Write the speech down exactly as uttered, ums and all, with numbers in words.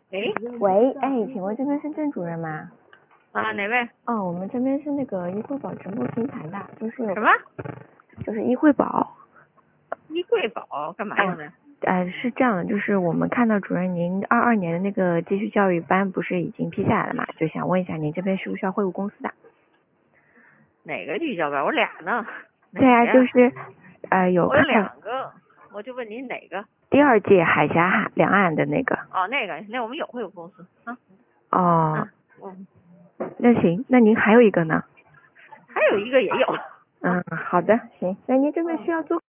喂喂，哎，请问这边是郑主任吗？ 啊，哪位？ 哦，我们这边是那个一惠宝直播平台的，就是有什么？ 就是一惠宝。 衣柜宝干嘛用的？ 呃，是这样的，就是我们看到主任您二二年的那个继续教育班不是已经批下来了嘛，就想问一下您这边需不需要会务公司的？ 哪个继续教班？我俩呢？ 对啊， 哪个就是呃有我有看到两个，我就问您哪个？ 第二届海峡海两岸的那个。 哦，那个，那我们有会有公司啊。 哦， 嗯， 那行，那您还有一个呢？ 还有一个也有。 嗯，好的，行，那您这边需要做